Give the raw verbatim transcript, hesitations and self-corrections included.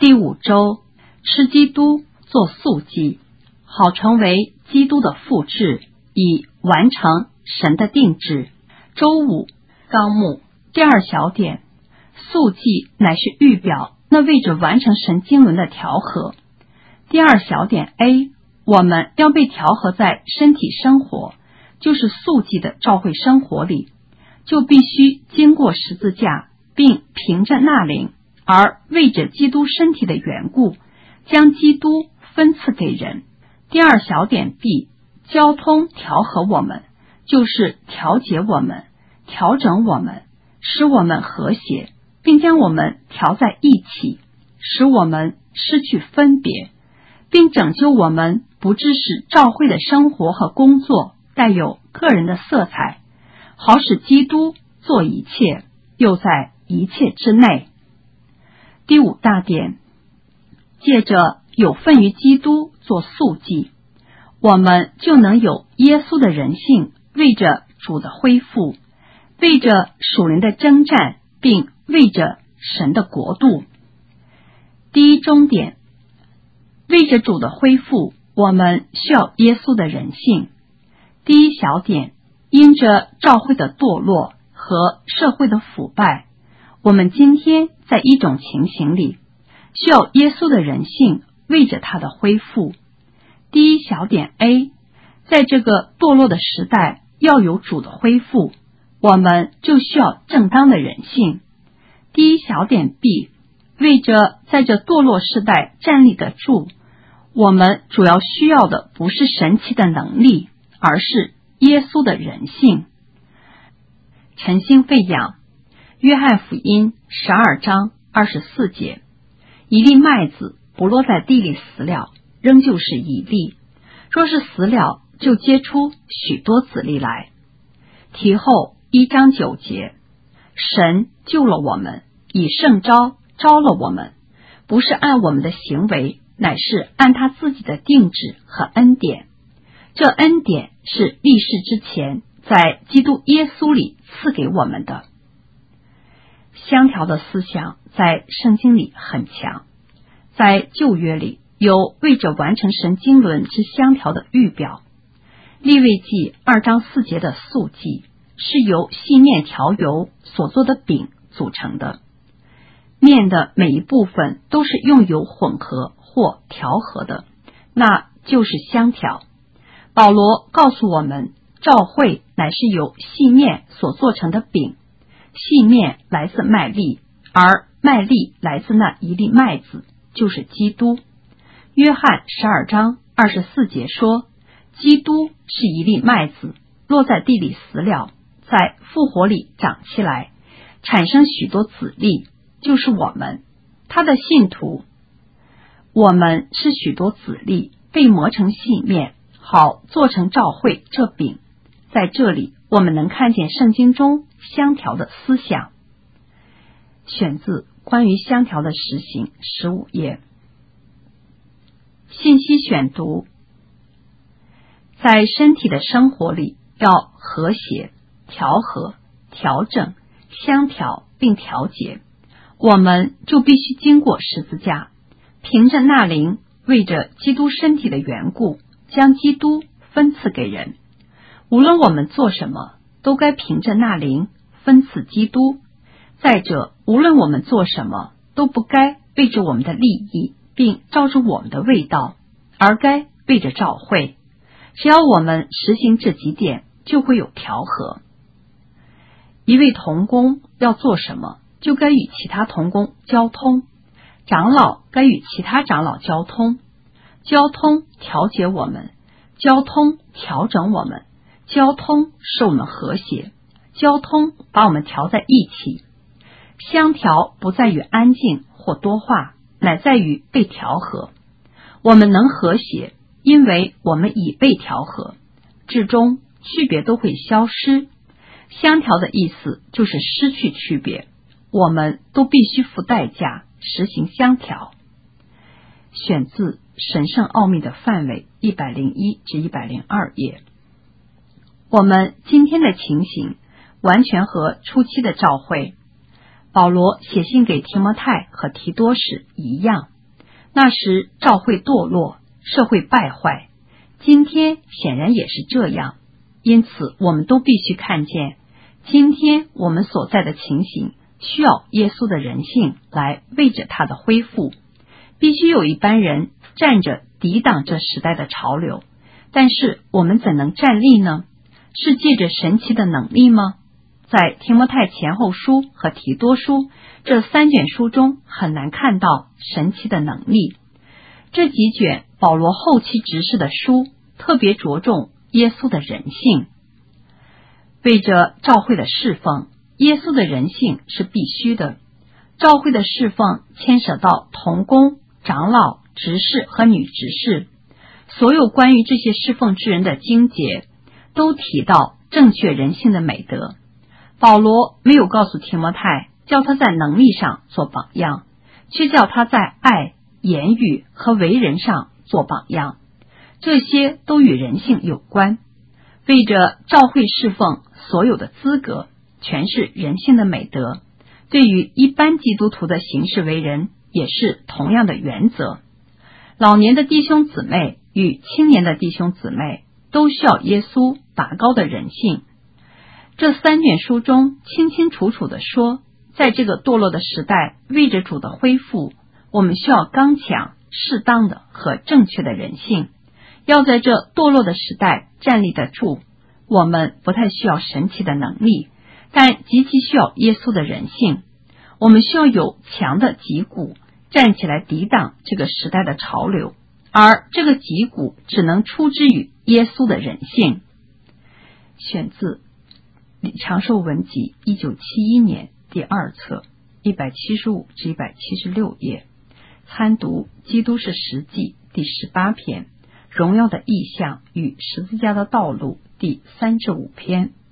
第五周，吃基督做素祭，好成为基督的复制，以完成神的定旨。周五纲目第二小点，素祭乃是预表那为着完成神经纶的调和。第二小点 A， 我们要被调和在身体生活，就是素祭的召会生活里，就必须经过十字架，并凭着纳灵，而为着基督身体的缘故，将基督分赐给人。第二小点 B， 交通调和我们，就是调节我们，调整我们，使我们和谐，并将我们调在一起，使我们失去分别，并拯救我们不致使召会的生活和工作带有个人的色彩，好使基督做一切，又在一切之内。第五大点，借着有份于基督做素祭，我们就能有耶稣的人性，为着主的恢复，为着属灵的征战，并为着神的国度。第一中点，为着主的恢复，我们需要耶稣的人性。第一小点，因着教会的堕落和社会的腐败，我们今天在一种情形里需要耶稣的人性，为着他的恢复。第一小点 A， 在这个堕落的时代要有主的恢复，我们就需要正当的人性。第一小点 B， 为着在这堕落时代站立得住，我们主要需要的不是神奇的能力，而是耶稣的人性。晨星喂养，约翰福音十二章二十四节，一粒麦子不落在地里死了，仍旧是一粒；若是死了，就结出许多子粒来。题后一章九节，神救了我们，以圣召招了我们，不是按我们的行为，乃是按他自己的定旨和恩典。这恩典是历世之前在基督耶稣里赐给我们的。相调的思想在圣经里很强，在旧约里有为着完成神经纶之相调的预表。利未记二章四节的素祭是由细面调油所做的饼组成的，面的每一部分都是用油混合或调和的，那就是相调。保罗告诉我们，召会乃是由细面所做成的饼，细面来自麦粒，而麦粒来自那一粒麦子，就是基督。约翰十二章二十四节说，基督是一粒麦子，落在地里死了，在复活里长起来，产生许多子粒，就是我们，他的信徒。我们是许多子粒，被磨成细面，好做成召会这饼。在这里我们能看见圣经中相调的思想。选自关于相调的实行十五页。信息选读，在身体的生活里要和谐、调和、调整、相调并调节，我们就必须经过十字架，凭着纳灵，为着基督身体的缘故，将基督分赐给人。无论我们做什么，都该凭着纳灵分赐基督。再者，无论我们做什么，都不该为着我们的利益，并照着我们的味道，而该为着召会。只要我们实行这几点，就会有调和。一位同工要做什么，就该与其他同工交通，长老该与其他长老交通。交通调节我们，交通调整我们，交通使我们和谐，交通把我们调在一起。相调不在于安静或多话，乃在于被调和。我们能和谐，因为我们已被调和，至终区别都会消失。相调的意思就是失去区别，我们都必须付代价实行相调。选自神圣奥秘的范围一百零一至一百零二页。我们今天的情形完全和初期的召会， 保罗写信给提摩太和提多时一样。那时教会堕落，社会败坏，今天显然也是这样。因此我们都必须看见，今天我们所在的情形需要耶稣的人性来为着他的恢复。必须有一班人站着抵挡这时代的潮流，但是我们怎能站立呢？是借着神奇的能力吗？在提摩太前后书和提多书这三卷书中很难看到神奇的能力。这几卷保罗后期执事的书特别着重耶稣的人性。为着教会的侍奉，耶稣的人性是必须的。教会的侍奉牵涉到同工、长老、执事和女执事，所有关于这些侍奉之人的经节都提到正确人性的美德。保罗没有告诉提摩太叫他在能力上做榜样，却叫他在爱、言语和为人上做榜样，这些都与人性有关。为着教会侍奉，所有的资格全是人性的美德，对于一般基督徒的行事为人也是同样的原则。老年的弟兄姊妹与青年的弟兄姊妹都需要耶稣拔高的人性。这三卷书中清清楚楚地说，在这个堕落的时代，为着主的恢复，我们需要刚强、适当的和正确的人性。要在这堕落的时代站立得住，我们不太需要神奇的能力，但极其需要耶稣的人性。我们需要有强的脊骨，站起来抵挡这个时代的潮流，而这个脊骨只能出之于耶稣的人性。选自长寿文集一九七一年第二册一百七十五至一百七十六页，参读基督是实际第十八篇，荣耀的意象与十字架的道路第三至五篇。